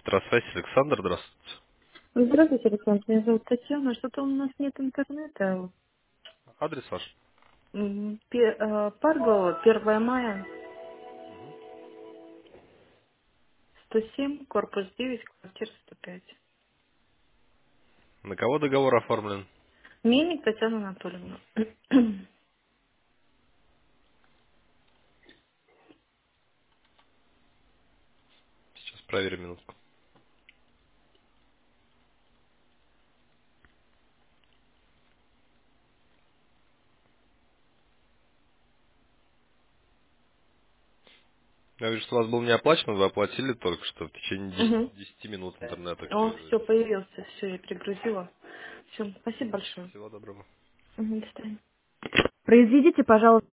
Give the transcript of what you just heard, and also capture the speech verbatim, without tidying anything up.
Здравствуйте, Александр, здравствуйте. Здравствуйте, Александр. Меня зовут Татьяна. Что-то у нас нет интернета. Адрес ваш? М, Пе- э, Парго, первое мая, сто семь, корпус девять, квартира сто пять. На кого договор оформлен? Мельник Татьяна Анатольевна. Сейчас проверим минутку. Я вижу, что у вас был не оплачен, вы оплатили только что в течение Мгм. десяти десяти минут интернет О, все, активируется. появился. Все, я перегрузила. Все, спасибо большое. Всего доброго. Мгм, до свидания. Произведите, пожалуйста.